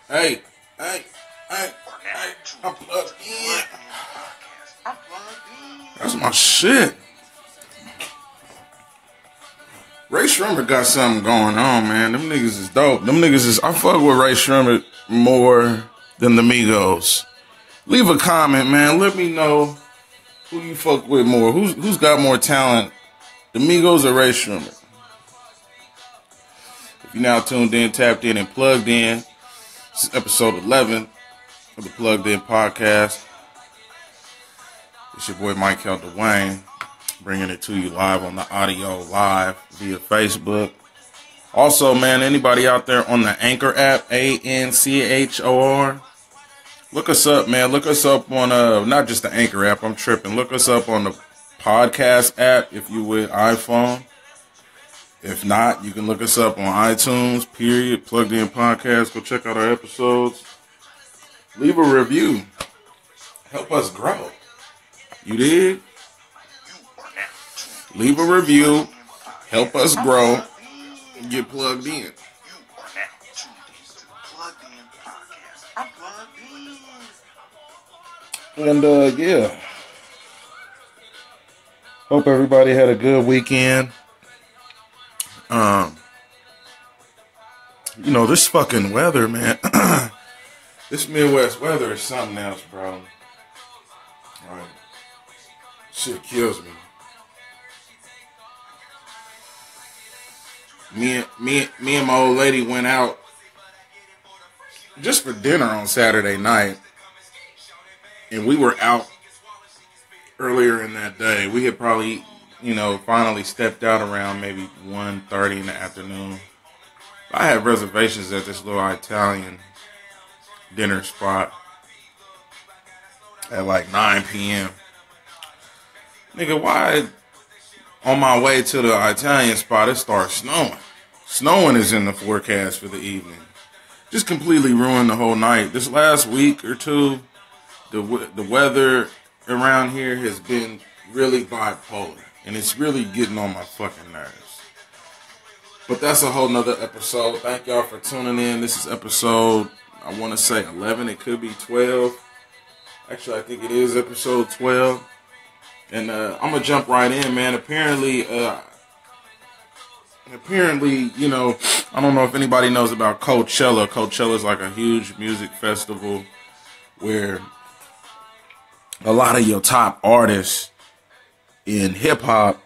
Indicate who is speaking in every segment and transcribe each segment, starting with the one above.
Speaker 1: Hey, hey, hey, I'm plugged in. That's my shit. Ray Shremmer got something going on, man. Them niggas is dope. I fuck with Ray Shremmer more than the Migos. Leave a comment, man. Let me know who you fuck with more. Who's got more talent, the Migos or Ray Shremmer? If you're now tuned in, tapped in, and plugged in, this is episode 11 of the Plugged In Podcast. It's your boy Mike Dwayne, bringing it to you live on the audio, live via Facebook. Also, man, anybody out there on the Anchor app, ANCHOR, look us up, man. Look us up on, not just the Anchor app, I'm tripping. Look us up on the podcast app if you with iPhone. If not, you can look us up on iTunes, period, Plugged In Podcast. Go check out our episodes. Leave a review. Help us grow. You dig? Leave a review. Help us grow. Get plugged in. And, yeah. Hope everybody had a good weekend. You know, this fucking weather, man. This Midwest weather is something else, bro. Right. Shit kills me. Me and my old lady went out just for dinner on Saturday night. And we were out earlier in that day. We had probably, finally stepped out around maybe 1:30 in the afternoon. I had reservations at this little Italian dinner spot at like 9 p.m. Nigga, why on my way to the Italian spot it starts snowing? Snowing is in the forecast for the evening. Just completely ruined the whole night. This last week or two, the weather around here has been really bipolar. And it's really getting on my fucking nerves. But that's a whole nother episode. Thank y'all for tuning in. This is episode, I want to say 11. It could be 12. Actually, I think it is episode 12. And I'm going to jump right in, man. Apparently, I don't know if anybody knows about Coachella. Coachella is like a huge music festival where a lot of your top artists in hip-hop,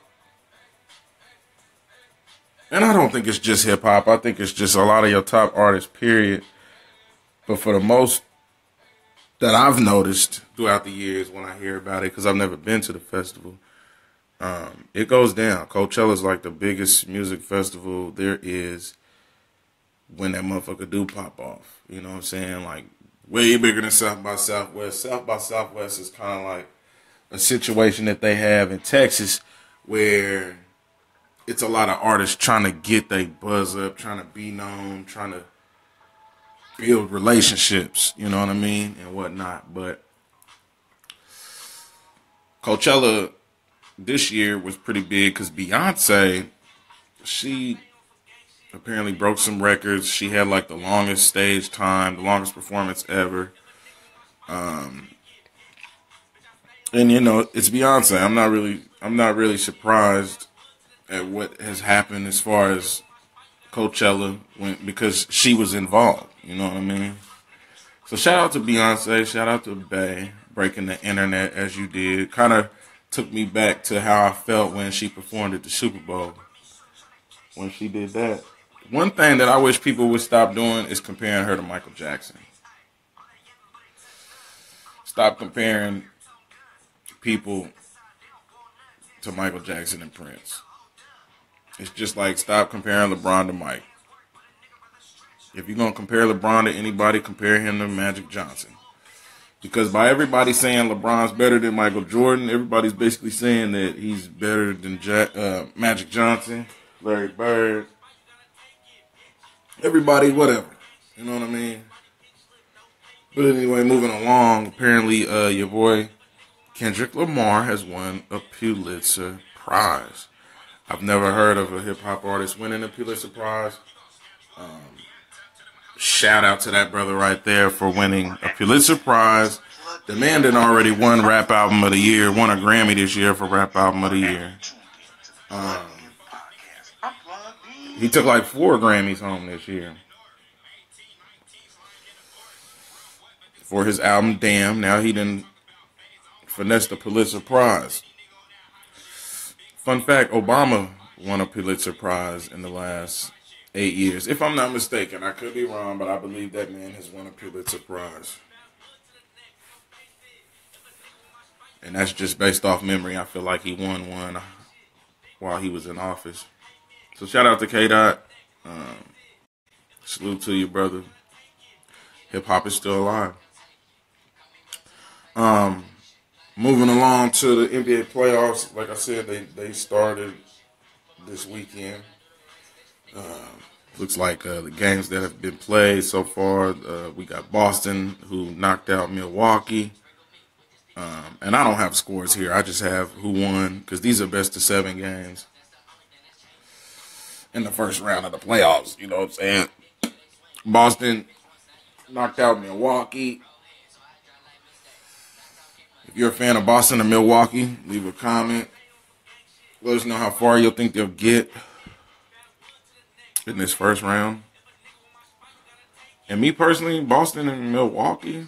Speaker 1: and I don't think it's just hip-hop, I think it's just a lot of your top artists, period. But for the most that I've noticed throughout the years when I hear about it, because I've never been to the festival, it goes down. Coachella is like the biggest music festival there is when that motherfucker do pop off. You know what I'm saying? Like, way bigger than South by Southwest. South by Southwest is kind of like a situation that they have in Texas where it's a lot of artists trying to get their buzz up, trying to be known, trying to build relationships, you know what I mean, and whatnot. But Coachella this year was pretty big because Beyonce, she apparently broke some records. She had like the longest stage time, the longest performance ever. And it's Beyonce. I'm not really surprised at what has happened as far as Coachella because she was involved. You know what I mean? So shout out to Beyonce. Shout out to Bey breaking the internet as you did. Kind of took me back to how I felt when she performed at the Super Bowl. When she did that. One thing that I wish people would stop doing is comparing her to Michael Jackson. Stop comparing people to Michael Jackson and Prince. It's just like stop comparing LeBron to Mike. If you're going to compare LeBron to anybody, compare him to Magic Johnson. Because by everybody saying LeBron's better than Michael Jordan, everybody's basically saying that he's better than Magic Johnson, Larry Bird, everybody, whatever. You know what I mean? But anyway, moving along, apparently your boy Kendrick Lamar has won a Pulitzer Prize. I've never heard of a hip-hop artist winning a Pulitzer Prize. Shout out to that brother right there for winning a Pulitzer Prize. The man done already won Rap Album of the Year, won a Grammy this year for Rap Album of the Year. He took like 4 Grammys home this year for his album Damn. Now he done finessed the Pulitzer Prize. Fun fact, Obama won a Pulitzer Prize in the last 8 years. If I'm not mistaken, I could be wrong, but I believe that man has won a Pulitzer Prize. And that's just based off memory. I feel like he won one while he was in office. So shout out to K-Dot. Salute to you, brother. Hip hop is still alive. Moving along to the NBA playoffs. Like I said, they started this weekend. Looks like the games that have been played so far, we got Boston, who knocked out Milwaukee. And I don't have scores here. I just have who won, because these are best of 7 games in the first round of the playoffs. You know what I'm saying? Boston knocked out Milwaukee. If you're a fan of Boston or Milwaukee, leave a comment. Let us know how far you'll think they'll get in this first round. And me personally, Boston and Milwaukee,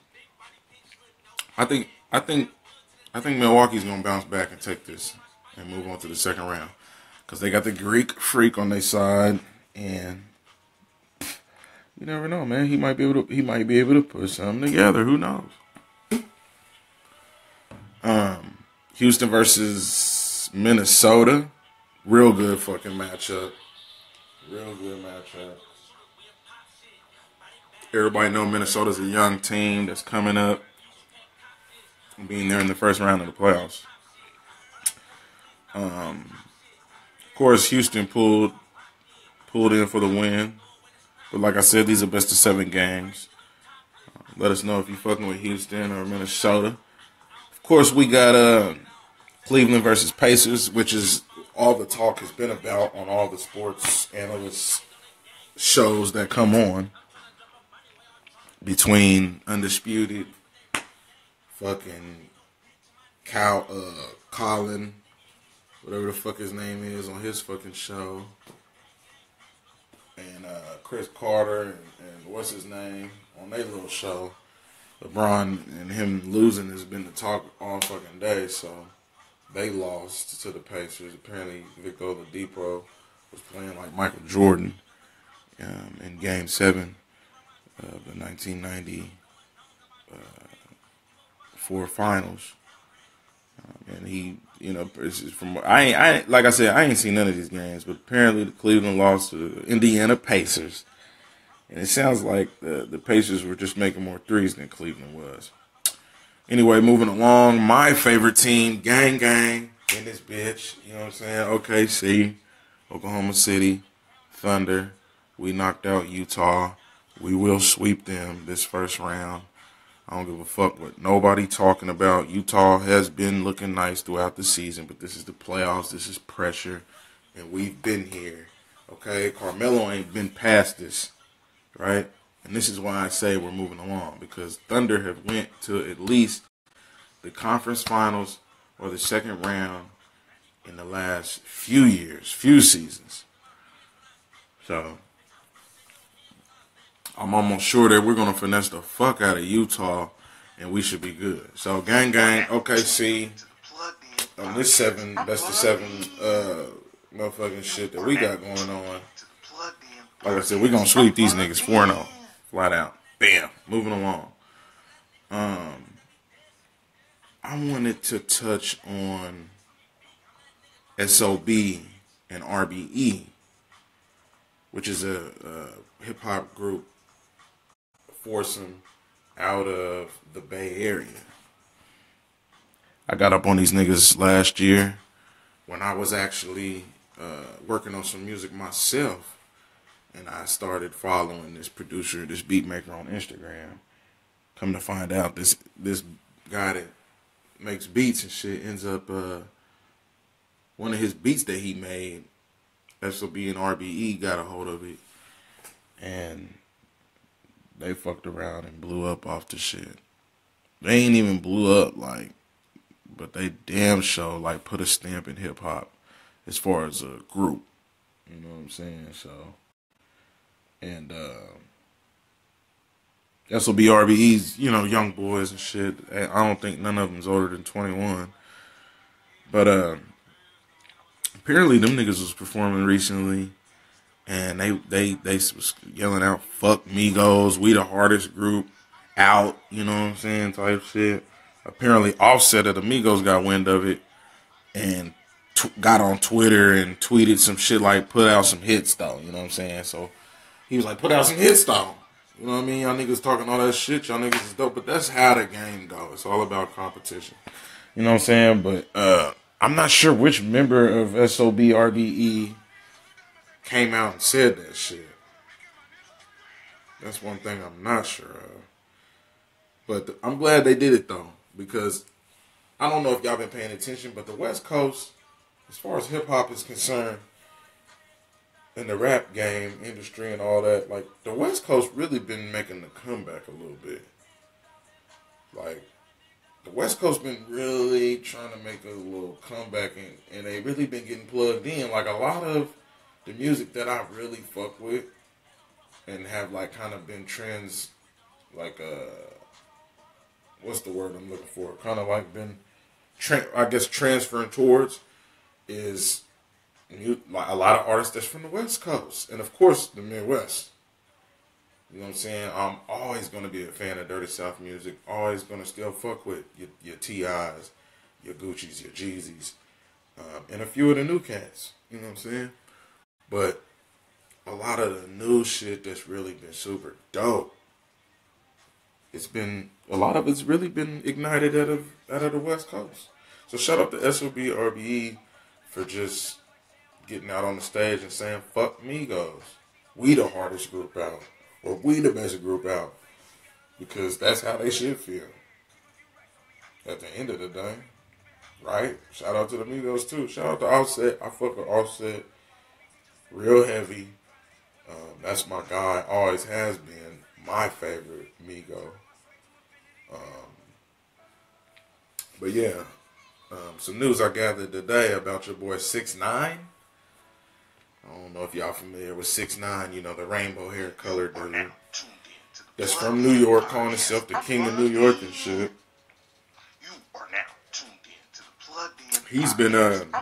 Speaker 1: I think Milwaukee's gonna bounce back and take this and move on to the second round, because they got the Greek Freak on their side, and you never know, man. He might be able to put something together. Who knows? Houston versus Minnesota, real good fucking matchup. Real good matchup. Everybody know Minnesota's a young team that's coming up, being there in the first round of the playoffs. Of course, Houston pulled in for the win. But like I said, these are best of 7 games. Let us know if you're fucking with Houston or Minnesota. Of course, we got Cleveland versus Pacers, which is all the talk has been about on all the sports analyst shows that come on, between Undisputed, fucking Colin, whatever the fuck his name is on his fucking show, and Chris Carter and what's his name on their little show. LeBron and him losing has been the talk all fucking day, so they lost to the Pacers. Apparently, Victor Oladipo was playing like Michael Jordan in Game 7 of the 1994 Finals. And he, you know, from like I said, I ain't seen none of these games, but apparently the Cleveland lost to the Indiana Pacers. And it sounds like the Pacers were just making more threes than Cleveland was. Anyway, moving along, my favorite team, gang in this bitch. You know what I'm saying? OKC, Oklahoma City, Thunder. We knocked out Utah. We will sweep them this first round. I don't give a fuck what nobody talking about. Utah has been looking nice throughout the season, but this is the playoffs. This is pressure, and we've been here. Okay? Carmelo ain't been past this. Right? And this is why I say we're moving along, because Thunder have went to at least the conference finals or the second round in the last few years, few seasons. So I'm almost sure that we're going to finesse the fuck out of Utah and we should be good. So gang, OKC, on this best of 7 motherfucking shit that we got going on. Like I said, we're going to sweep these niggas 4-0. Flat out. Bam. Moving along. I wanted to touch on SOB and RBE, which is a hip-hop group foursome out of the Bay Area. I got up on these niggas last year when I was actually working on some music myself. And I started following this producer, this beat maker on Instagram. Come to find out, this guy that makes beats and shit ends up, one of his beats that he made, SOB and RBE got a hold of it. And they fucked around and blew up off the shit. They ain't even blew up, like, but they damn sure, like, put a stamp in hip hop as far as a group. You know what I'm saying? So, and SOBRBE's, you know, young boys and shit. I don't think none of them's older than 21. But apparently them niggas was performing recently, and they was yelling out "fuck Migos, we the hardest group out," you know what I'm saying, type shit. Apparently Offset of the Migos got wind of it and got on Twitter and tweeted some shit like "put out some hits though," you know what I'm saying. So he was like, "Put out some hits though." You know what I mean? Y'all niggas talking all that shit. Y'all niggas is dope, but that's how the game goes. It's all about competition. You know what I'm saying? But I'm not sure which member of SOBRBE came out and said that shit. That's one thing I'm not sure of. But I'm glad they did it though, because I don't know if y'all been paying attention, but the West Coast, as far as hip hop is concerned, in the rap game industry and all that, like, the West Coast really been making the comeback a little bit. Like, the West Coast been really trying to make a little comeback, and they really been getting plugged in. Like, a lot of the music that I really fuck with and have, like, kind of been trends, like, what's the word I'm looking for? Kind of like been, I guess, transferring towards is like a lot of artists that's from the West Coast, and of course the Midwest. You know what I'm saying? I'm always going to be a fan of Dirty South music. Always going to still fuck with your T.I.s, your Gucci's, your Jeezys, and a few of the new cats. You know what I'm saying? But a lot of the new shit that's really been super dope, a lot of it's really been ignited out of the West Coast. So shout out to SOBRBE for just getting out on the stage and saying, "Fuck Migos. We the hardest group out. Or we the best group out." Because that's how they should feel. At the end of the day. Right? Shout out to the Migos too. Shout out to Offset. I fuck with Offset real heavy. That's my guy. Always has been my favorite Migo. But yeah. Some news I gathered today about your boy 6ix9ine. I don't know if y'all familiar with 6ix9ine, you know, the rainbow hair colored dude. That's from New York, calling himself the king of New York and shit. He's been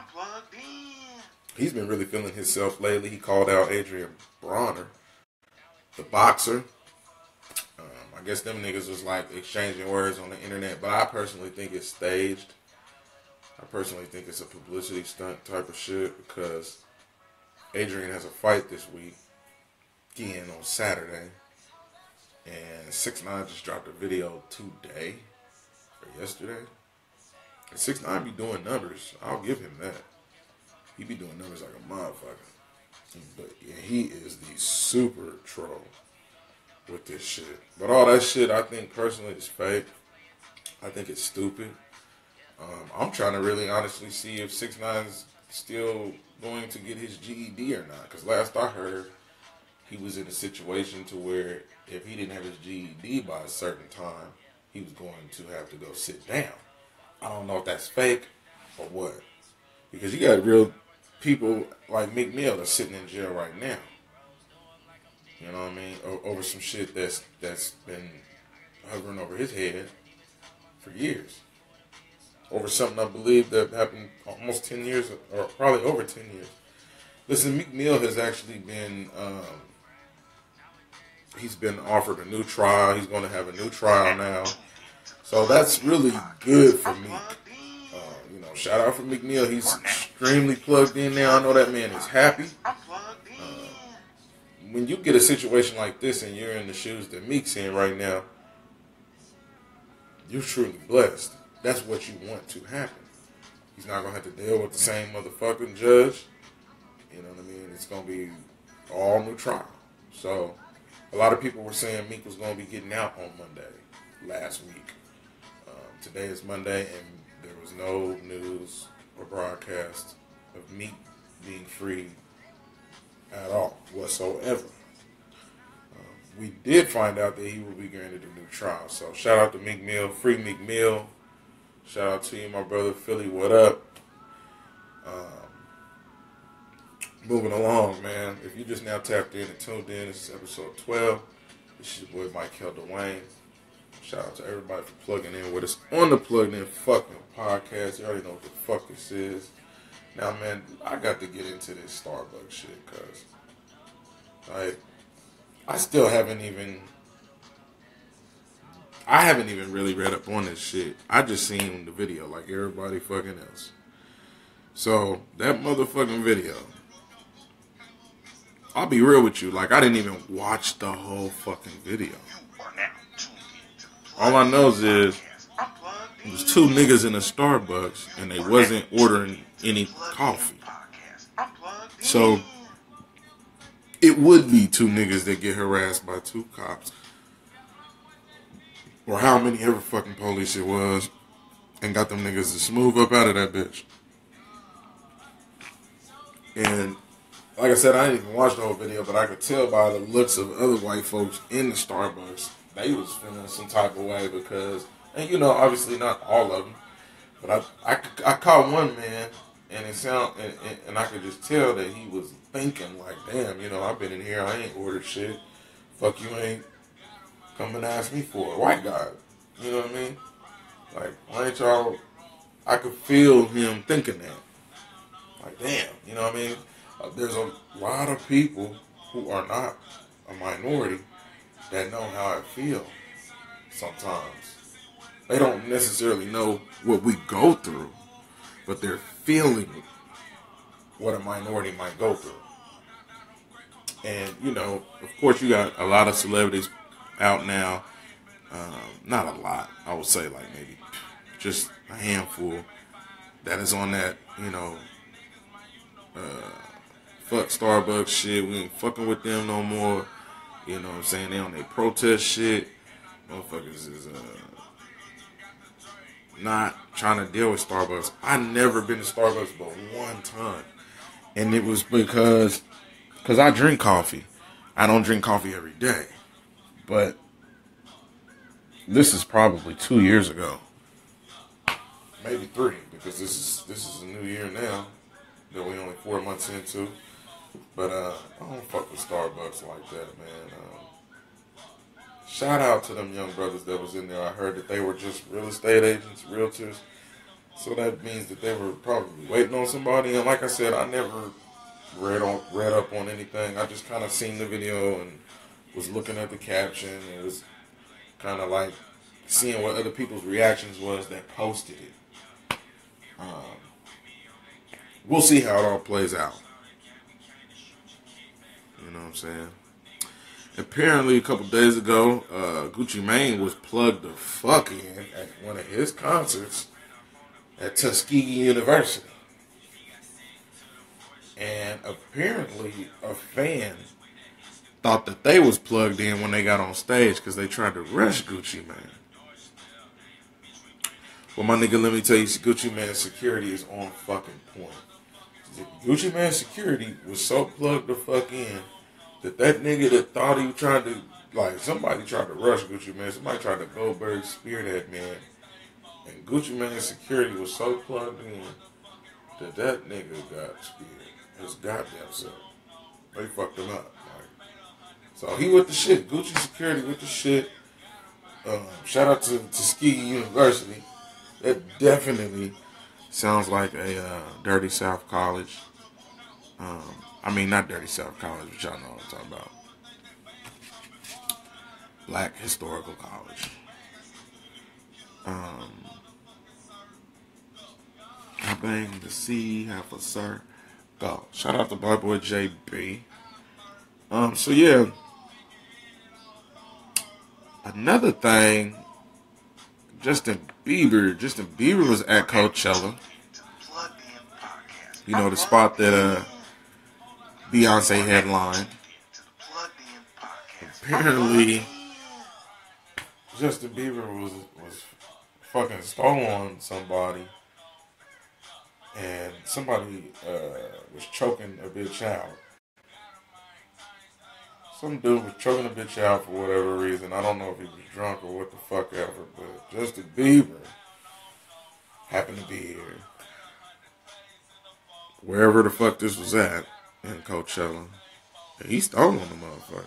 Speaker 1: really feeling himself lately. He called out Adrian Bronner, the boxer. I guess them niggas was like exchanging words on the internet, but I personally think it's staged. I personally think it's a publicity stunt type of shit, because Adrian has a fight this week, again on Saturday, and 6ix9ine just dropped a video today, or yesterday, and 6ix9ine be doing numbers. I'll give him that. He be doing numbers like a motherfucker. But yeah, he is the super troll with this shit. But all that shit, I think personally is fake. I think it's stupid. I'm trying to really honestly see if 6ix9ine's still going to get his GED or not. Because last I heard, he was in a situation to where if he didn't have his GED by a certain time, he was going to have to go sit down. I don't know if that's fake or what. Because you got real people like Meek Mill that's sitting in jail right now. You know what I mean? Over some shit that's been hovering over his head for years. Over something I believe that happened almost 10 years, or probably over 10 years. Listen, Meek Mill has actually been, he's been offered a new trial. He's going to have a new trial now. So that's really good for Meek. You know, shout out for Meek Mill. He's extremely plugged in now. I know that man is happy. When you get a situation like this and you're in the shoes that Meek's in right now, you're truly blessed. That's what you want to happen. He's not going to have to deal with the same motherfucking judge. You know what I mean? It's going to be all new trial. So, a lot of people were saying Meek was going to be getting out on Monday last week. Today is Monday, and there was no news or broadcast of Meek being free at all, whatsoever. we did find out that he will be granted a new trial. So shout out to Meek Mill, free Meek Mill. Shout out to you, my brother Philly. What up? Moving along, man. If you just now tapped in and tuned in, this is episode 12. This is your boy Michael Dwayne. Shout out to everybody for plugging in with us on the Plugged In fucking podcast. You already know what the fuck this is. Now, man, I got to get into this Starbucks shit because, like, I haven't even really read up on this shit. I just seen the video like everybody fucking else. So, that motherfucking video, I'll be real with you, like, I didn't even watch the whole fucking video. All I know is there was two niggas in a Starbucks and they wasn't ordering any coffee. So, it would be two niggas that get harassed by two cops. Or how many ever fucking police it was. And got them niggas to smooth up out of that bitch. And like I said, I didn't even watch the whole video, but I could tell by the looks of other white folks in the Starbucks, they was feeling some type of way because, and you know, obviously not all of them, but I caught one man, and it and I could just tell that he was thinking like, damn, you know, I've been in here, I ain't ordered shit. Fuck you ain't come and ask me for it. White guy, you know what I mean? Like, why ain't y'all? I could feel him thinking that. Like, damn, you know what I mean? There's a lot of people who are not a minority that know how I feel sometimes. They don't necessarily know what we go through, but they're feeling what a minority might go through. And, you know, of course you got a lot of celebrities out now. Not a lot. I would say like maybe just a handful that is on that, you know, fuck Starbucks shit. We ain't fucking with them no more. You know what I'm saying? They on their protest shit. Motherfuckers is not trying to deal with Starbucks. I never been to Starbucks but one time. And it was because I drink coffee. I don't drink coffee every day. But this is probably 2 years ago. Maybe 3, because this is a new year now that we only 4 months into. But I don't fuck with Starbucks like that, man. Shout out to them young brothers that was in there. I heard that they were just real estate agents, realtors. So that means that they were probably waiting on somebody. And like I said, I never read up on anything. I just kind of seen the video and was looking at the caption. It was kind of like seeing what other people's reactions was that posted it. We'll see how it all plays out. You know what I'm saying? Apparently, a couple days ago, Gucci Mane was plugged the fuck in at one of his concerts at Tuskegee University. And apparently, a fan thought that they was plugged in when they got on stage because they tried to rush Gucci Mane. Well, my nigga, let me tell you, Gucci Mane's security is on fucking point. Gucci Mane's security was so plugged the fuck in that nigga that thought he was trying to, like, somebody tried to rush Gucci Mane. Somebody tried to Goldberg spear that man. And Gucci Mane's security was so plugged in that nigga got speared. His goddamn self. They fucked him up. Like, so he with the shit. Gucci security with the shit. Shout out to Tuskegee University. That definitely sounds like a Dirty South College. I mean, not Dirty South College, but y'all know what I'm talking about. Black Historical College. I bang the C, half a sir. Go. Shout out to my boy JB. So yeah. Another thing, Justin Bieber was at Coachella. You know, the spot that Beyonce headlined. Apparently, Justin Bieber was fucking stole on somebody, and somebody was choking a bitch out. Some dude was choking a bitch out for whatever reason. I don't know if he was drunk or what the fuck ever, but Justin Bieber happened to be here. Wherever the fuck this was at in Coachella. And he stole on the motherfucker.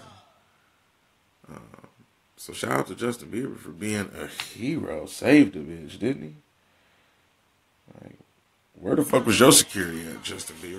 Speaker 1: So shout out to Justin Bieber for being a hero. Saved the bitch, didn't he? Like, where the fuck was your security at, Justin Bieber?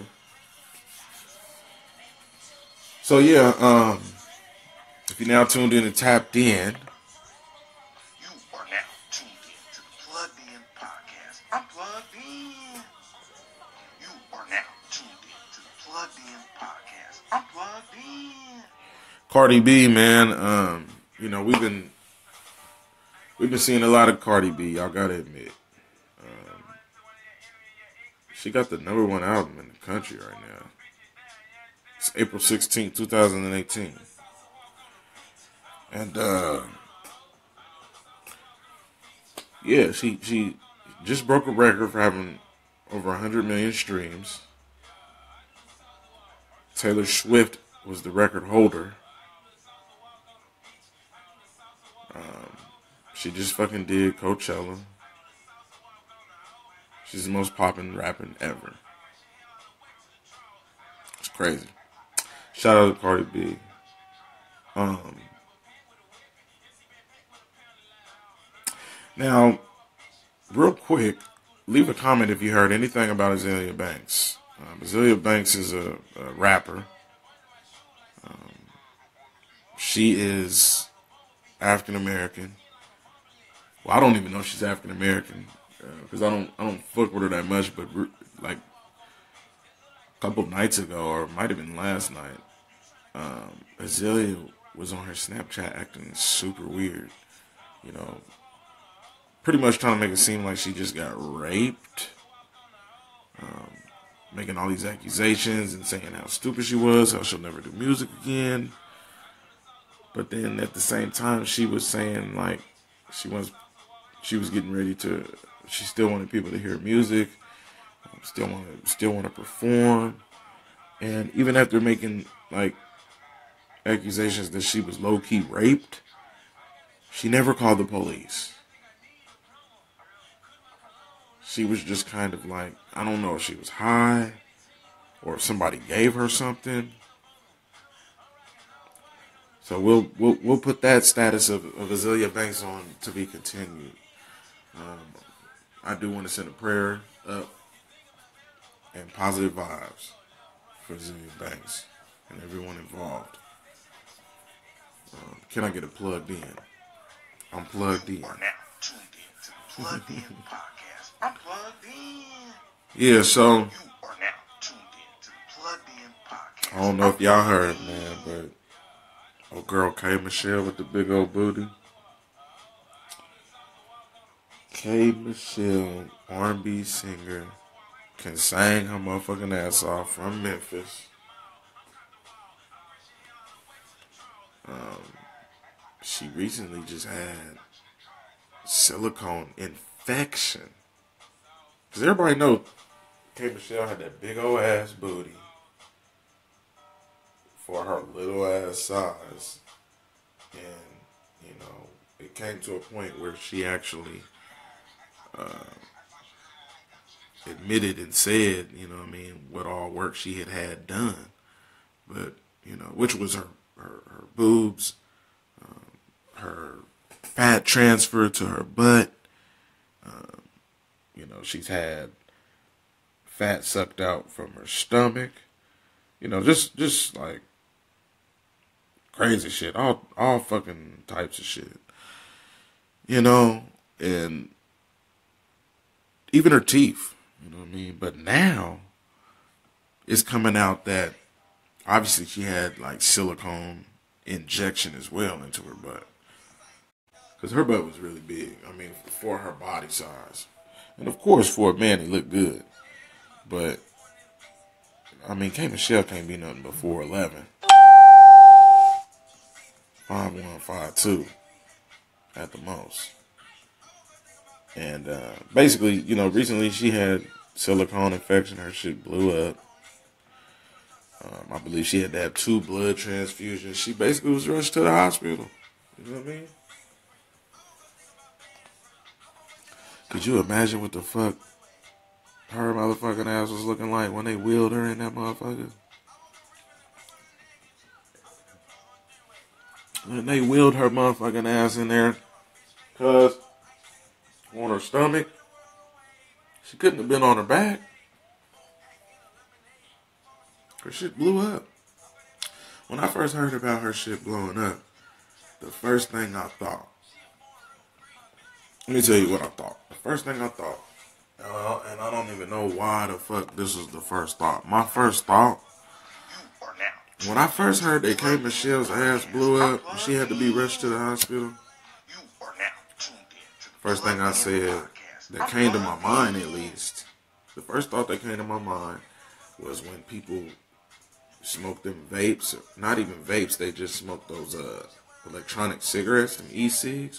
Speaker 1: So yeah, if you're now tuned in and tapped in,
Speaker 2: you are now tuned in to the Plugged In Podcast. I'm plugged in. You are now tuned in to the Plugged In Podcast. I'm plugged in.
Speaker 1: Cardi B, man, you know, we've been seeing a lot of Cardi B, y'all gotta admit. She got the #1 album in the country right now. It's April 16th, 2018. And yeah, she just broke a record for having over 100 million streams. Taylor Swift was the record holder. She just fucking did Coachella. She's the most poppin' rapping ever. It's crazy. Shout out to Cardi B. Now, real quick, leave a comment if you heard anything about Azealia Banks. Azealia Banks is a rapper. She is African American. Well, I don't even know if she's African American because I don't fuck with her that much. But like a couple of nights ago, or it might have been last night, Azealia was on her Snapchat acting super weird. You know, pretty much trying to make it seem like she just got raped. Making all these accusations and saying how stupid she was, how she'll never do music again. But then at the same time, she was saying like she was getting ready to. She still wanted people to hear music, still want to perform, and even after making like accusations that she was low key raped, she never called the police. She was just kind of like, I don't know if she was high or if somebody gave her something. So we'll put that status of Azealia Banks on to be continued. I do want to send a prayer up and positive vibes for Azealia Banks and everyone involved. Can I get it plugged in? I'm plugged in.
Speaker 2: You are now tuned in to the Plugged In Podcast. I'm plugged in.
Speaker 1: Yeah, so
Speaker 2: You are now tuned in to the Plugged In Podcast.
Speaker 1: I don't know if y'all heard, man, but old girl K Michelle with the big old booty. K Michelle, R&B singer, can sing her motherfucking ass off from Memphis. She recently just had silicone infection. Because everybody knows K Michelle had that big old ass booty for her little ass size. And, you know, it came to a point where she actually admitted and said, you know what I mean, what all work she had done. But, you know, which was her boobs, her fat transfer to her butt. You know, she's had fat sucked out from her stomach. You know, just like crazy shit. All fucking types of shit. You know, and even her teeth. You know what I mean? But now it's coming out that obviously she had like silicone injection as well into her butt. Because her butt was really big. I mean, for her body size. And of course, for a man, he looked good. But, I mean, K Michelle can't be nothing but 4'11". 5'1", 5'2", at the most. And basically, you know, recently she had silicone infection. Her shit blew up. I believe she had to have 2 blood transfusions. She basically was rushed to the hospital. You know what I mean? Could you imagine what the fuck her motherfucking ass was looking like when they wheeled her in that motherfucker? And they wheeled her motherfucking ass in there, cause on her stomach, she couldn't have been on her back. Her shit blew up. When I first heard about her shit blowing up, the first thing I thought, let me tell you what I thought. The first thing I thought, and I don't even know why the fuck this was the first thought. My first thought, when I first heard that K. Michelle's ass blew up and she had to be rushed to the hospital, first thing I said that came to my mind, at least, the first thought that came to my mind was when people smoke them vapes, not even vapes, they just smoke those electronic cigarettes, them e-cigs.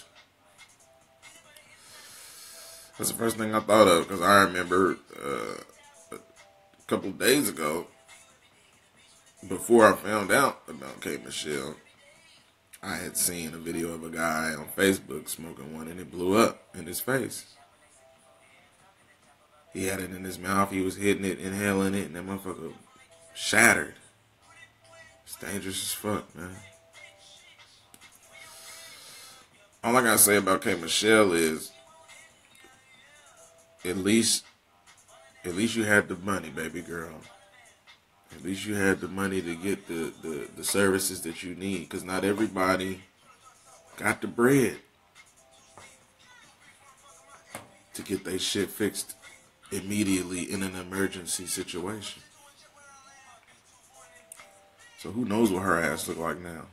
Speaker 1: That's the first thing I thought of, because I remember a couple of days ago, before I found out about K. Michelle, I had seen a video of a guy on Facebook smoking one and it blew up in his face. He had it in his mouth, he was hitting it, inhaling it, and that motherfucker shattered. It's dangerous as fuck, man. All I gotta say about K. Michelle is, at least you had the money, baby girl. At least you had the money to get the services that you need, because not everybody got the bread to get their shit fixed immediately in an emergency situation. So who knows what her ass look like now.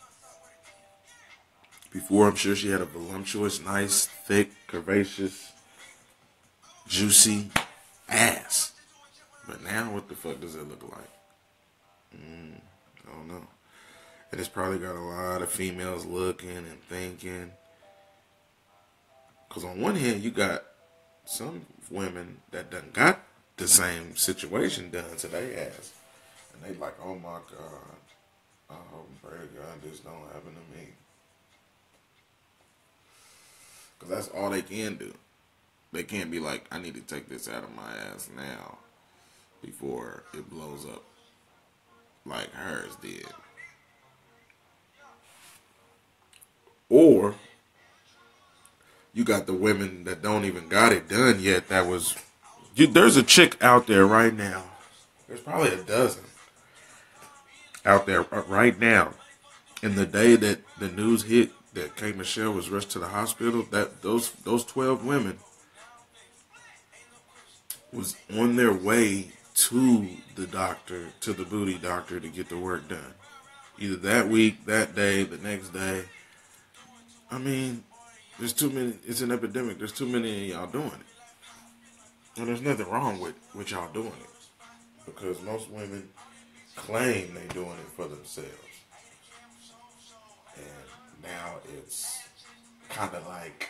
Speaker 1: Before, I'm sure she had a voluptuous, nice, thick, curvaceous, juicy ass. But now, what the fuck does it look like? I don't know. And it's probably got a lot of females looking and thinking. Because on one hand, you got some women that done got the same situation done to their ass. And they like, oh my God, I hope and pray to God this don't happen to me. Because that's all they can do. They can't be like, I need to take this out of my ass now before it blows up like hers did. Or you got the women that don't even got it done yet. There's a chick out there right now. There's probably a dozen out there right now. And the day that the news hit that K. Michelle was rushed to the hospital, that those 12 women was on their way to the doctor, to the booty doctor, to get the work done. Either that week, that day, the next day. I mean, there's too many. It's an epidemic. There's too many of y'all doing it. And there's nothing wrong with y'all doing it. Because most women claim they doing it for themselves. And now it's kind of like,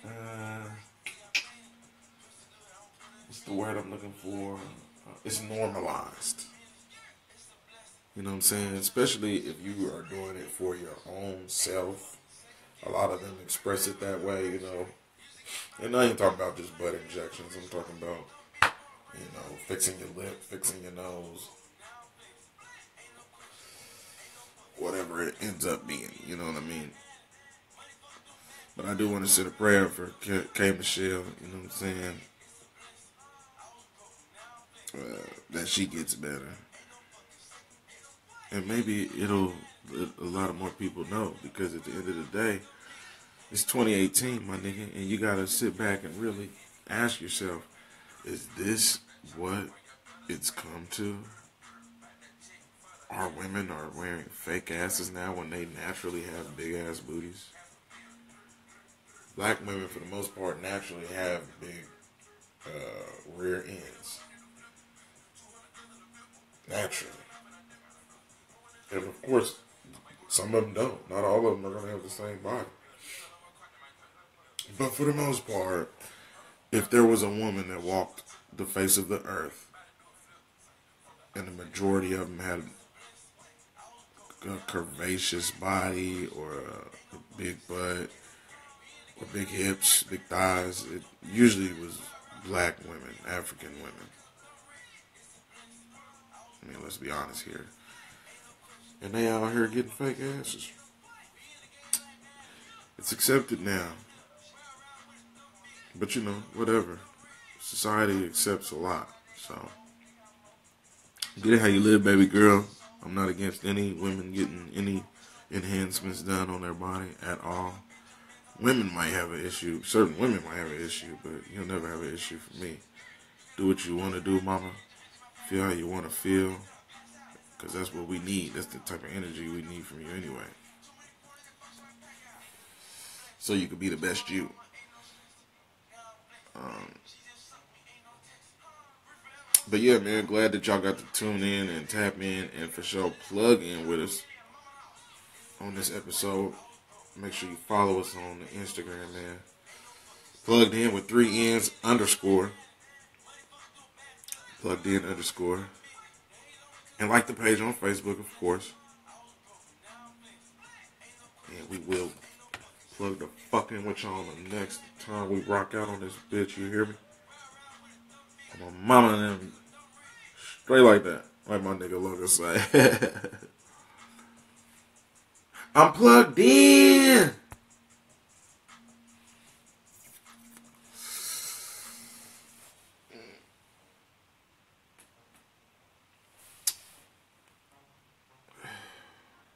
Speaker 1: what's the word I'm looking for? It's normalized. You know what I'm saying? Especially if you are doing it for your own self. A lot of them express it that way, you know. And I ain't talking about just butt injections. I'm talking about, you know, fixing your lip, fixing your nose. Whatever it ends up being, you know what I mean? But I do want to say a prayer for K. Michelle, you know what I'm saying? That she gets better. And maybe a lot of more people know, because at the end of the day, it's 2018, my nigga, and you gotta sit back and really ask yourself, is this what it's come to? Our women are wearing fake asses now when they naturally have big ass booties. Black women, for the most part, naturally have big rear ends. Naturally. And of course, some of them don't. Not all of them are going to have the same body. But for the most part, if there was a woman that walked the face of the earth and the majority of them had a curvaceous body or a big butt or big hips, big thighs. It usually was black women, African women. I mean, let's be honest here. And they out here getting fake asses. It's accepted now. But you know, whatever. Society accepts a lot. So, get it how you live, baby girl. I'm not against any women getting any enhancements done on their body at all. Women might have an issue. Certain women might have an issue, but you'll never have an issue for me. Do what you want to do, mama. Feel how you want to feel. Because that's what we need. That's the type of energy we need from you anyway. So you can be the best you. But yeah, man, glad that y'all got to tune in and tap in and for sure plug in with us on this episode. Make sure you follow us on the Instagram, man. Plugged in with 3 N's _ Plugged in _ And like the page on Facebook, of course. And we will plug the fuck in with y'all the next time we rock out on this bitch, you hear me? My mama and them straight like that. Like my nigga Logan say. I'm plugged in.